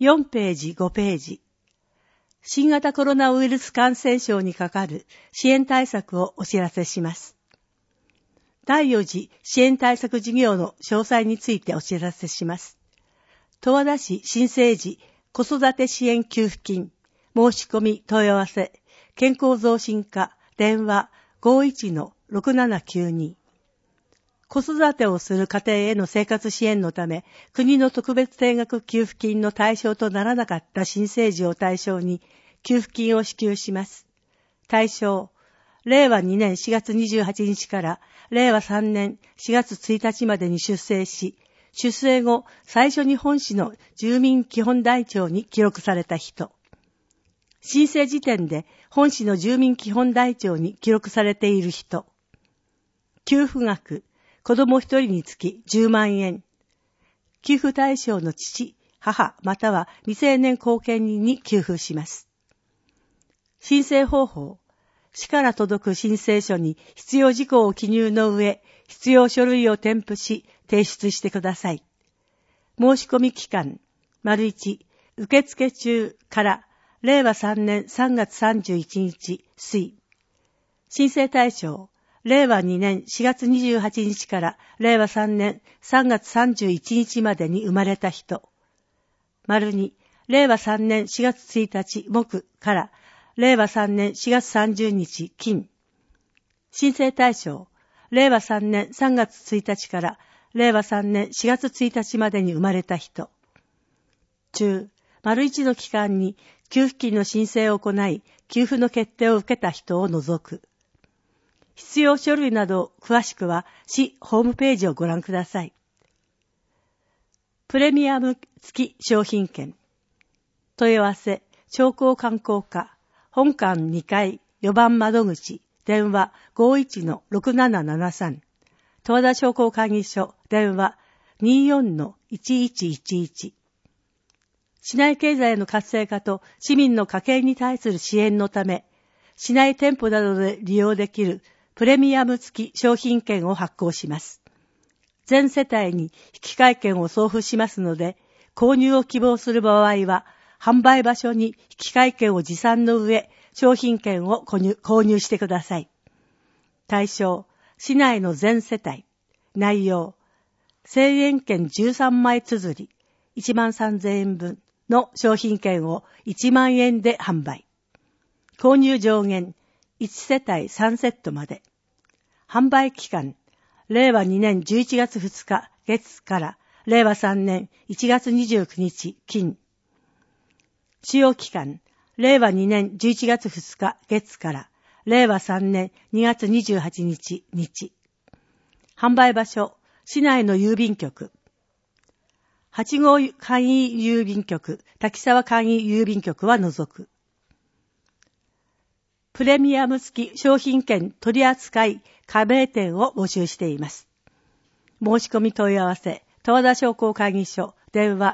4ページ、5ページ。新型コロナウイルス感染症にかかる支援対策をお知らせします。第4次支援対策事業の詳細についてお知らせします。十和田市新生児子育て支援給付金、申し込み問い合わせ、健康増進課、電話 51-6792。子育てをする家庭への生活支援のため、国の特別定額給付金の対象とならなかった新生児を対象に給付金を支給します。対象、令和2年4月28日から令和3年4月1日までに出生し、出生後最初に本市の住民基本台帳に記録された人。申請時点で本市の住民基本台帳に記録されている人。給付額、子供一人につき10万円。給付対象の父、母、または未成年後見人に給付します。申請方法。市から届く申請書に必要事項を記入の上、必要書類を添付し、提出してください。申し込み期間、1、受付中から令和3年3月31日、水。申請対象、令和2年4月28日から令和3年3月31日までに生まれた人。2、令和3年4月1日木から令和3年4月30日金。申請対象、令和3年3月1日から令和3年4月1日までに生まれた人。中、1の期間に給付金の申請を行い、給付の決定を受けた人を除く。必要書類など詳しくは市ホームページをご覧ください。プレミアム付き商品券。問い合わせ、商工観光課、本館2階4番窓口、電話 51-6773。十和田商工会議所、電話 24-1111。市内経済の活性化と市民の家計に対する支援のため、市内店舗などで利用できるプレミアム付き商品券を発行します。全世帯に引換券を送付しますので、購入を希望する場合は、販売場所に引換券を持参の上、商品券を購入してください。対象、市内の全世帯。内容、1000円券13枚綴り、13000円分の商品券を1万円で販売。購入上限、1世帯3セットまで。販売期間、令和2年11月2日月から令和3年1月29日金。使用期間、令和2年11月2日月から令和3年2月28日日。販売場所、市内の郵便局。8号簡易郵便局、滝沢簡易郵便局は除く。プレミアム付き商品券取扱い加盟店を募集しています。申し込み問い合わせ、十和田商工会議所、電話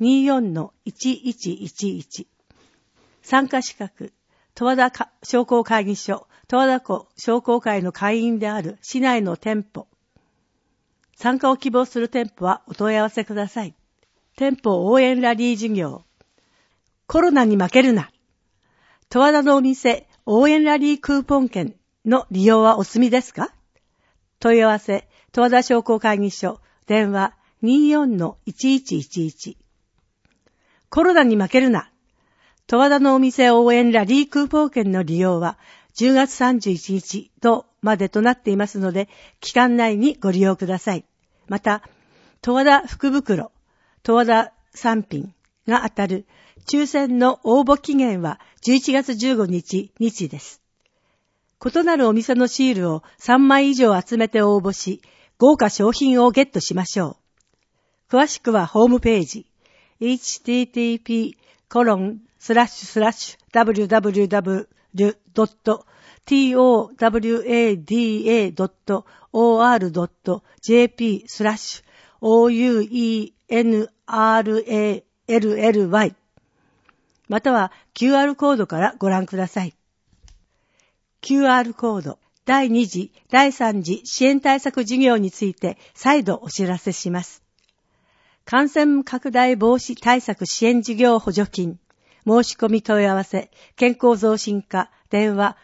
24-1111。参加資格、十和田商工会議所、十和田湖商工会の会員である市内の店舗。参加を希望する店舗はお問い合わせください。店舗応援ラリー事業。コロナに負けるな。十和田のお店応援ラリークーポン券の利用はお済みですか？問い合わせ、十和田商工会議所、電話 24-1111。コロナに負けるな。十和田のお店応援ラリークーポン券の利用は10月31日までとなっていますので、期間内にご利用ください。また、十和田福袋、十和田3品が当たる抽選の応募期限は11月15日日です。異なるお店のシールを3枚以上集めて応募し、豪華商品をゲットしましょう。詳しくはホームページ、http://www.towada.org.jp/ouenrally または QR コードからご覧ください。QR コード、第2次、第3次支援対策事業について再度お知らせします。 感染拡大防止対策支援事業補助金、申し込み問い合わせ、健康増進課、電話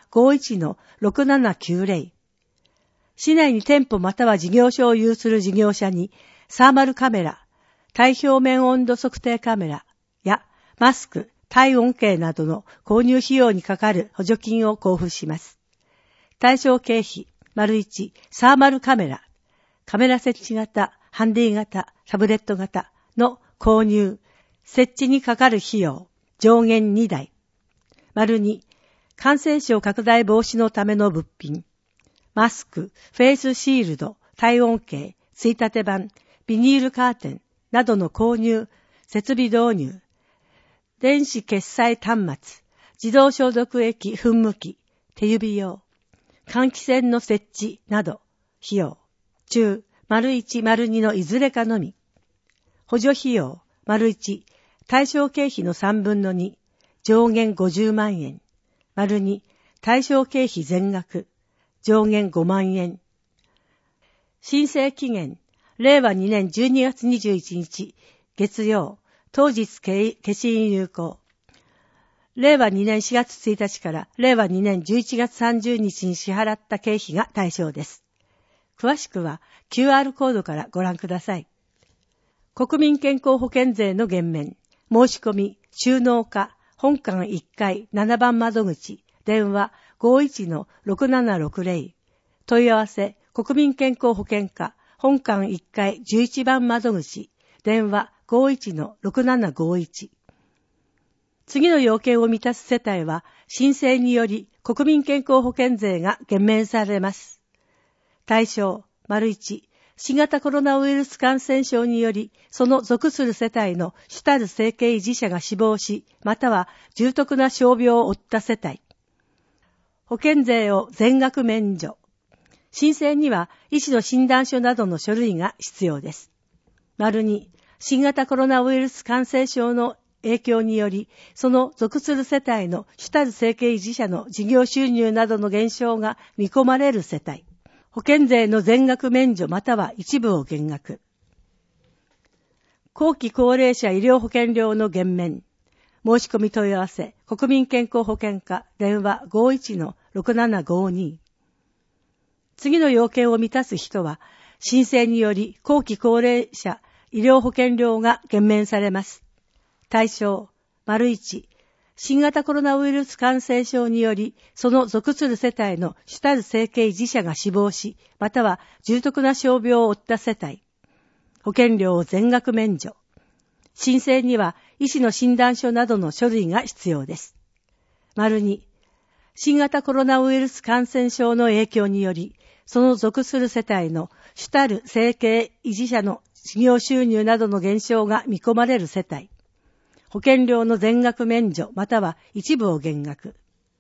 51-6790。市内に店舗または事業所を有する事業者に、サーマルカメラ、体表面温度測定カメラやマスク、体温計などの購入費用にかかる補助金を交付します。対象経費、1、サーマルカメラ、カメラ設置型、ハンディ型、タブレット型の購入、設置にかかる費用、上限2台。2、感染症拡大防止のための物品、マスク、フェイスシールド、体温計、ついたて板、ビニールカーテンなどの購入、設備導入、電子決済端末、自動消毒液噴霧器、手指用、換気扇の設置など、費用、中、1、2のいずれかのみ。補助費用、1、対象経費の3分の2、上限50万円。2、対象経費全額、上限5万円。申請期限、令和2年12月21日、月曜、当日消印有効。令和2年4月1日から令和2年11月30日に支払った経費が対象です。詳しくは QR コードからご覧ください。国民健康保険税の減免、申し込み、収納課、本館1階7番窓口、電話 51-6760、問い合わせ、国民健康保険課、本館1階11番窓口、電話 51-6751。次の要件を満たす世帯は、申請により国民健康保険税が減免されます。対象、1、新型コロナウイルス感染症により、その属する世帯の主たる生計維持者が死亡し、または重篤な傷病を負った世帯。保険税を全額免除。申請には医師の診断書などの書類が必要です。2、新型コロナウイルス感染症の影響により、その属する世帯の主たる生計維持者の事業収入などの減少が見込まれる世帯。保険税の全額免除または一部を減額。後期高齢者医療保険料の減免。申し込み問い合わせ、国民健康保険課、電話 51-6752。次の要件を満たす人は、申請により後期高齢者医療保険料が減免されます。対象、1、新型コロナウイルス感染症により、その属する世帯の主たる生計維持者が死亡し、または重篤な傷病を負った世帯。保険料を全額免除。申請には医師の診断書などの書類が必要です。2、新型コロナウイルス感染症の影響により、その属する世帯の主たる生計維持者の事業収入などの減少が見込まれる世帯。保険料の全額免除または一部を減額。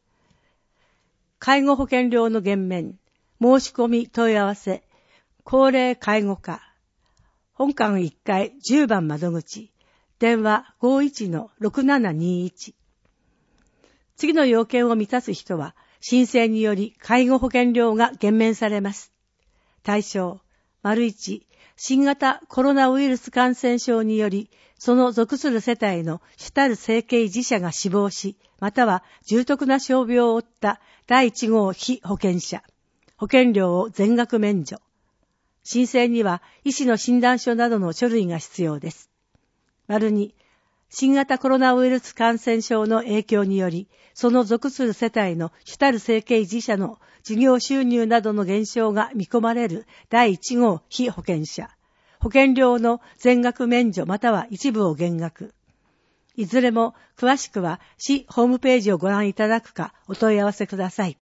介護保険料の減免、申し込み問い合わせ、高齢介護課、本館1階10番窓口、電話 51-6721。次の要件を満たす人は、申請により介護保険料が減免されます。対象、1、新型コロナウイルス感染症により、その属する世帯の主たる生計維持者が死亡し、または重篤な傷病を負った第1号被保険者。保険料を全額免除。申請には医師の診断書などの書類が必要です。2、新型コロナウイルス感染症の影響により、その属する世帯の主たる生計維持者の事業収入などの減少が見込まれる第1号被保険者。保険料の全額免除または一部を減額。いずれも詳しくは市ホームページをご覧いただくかお問い合わせください。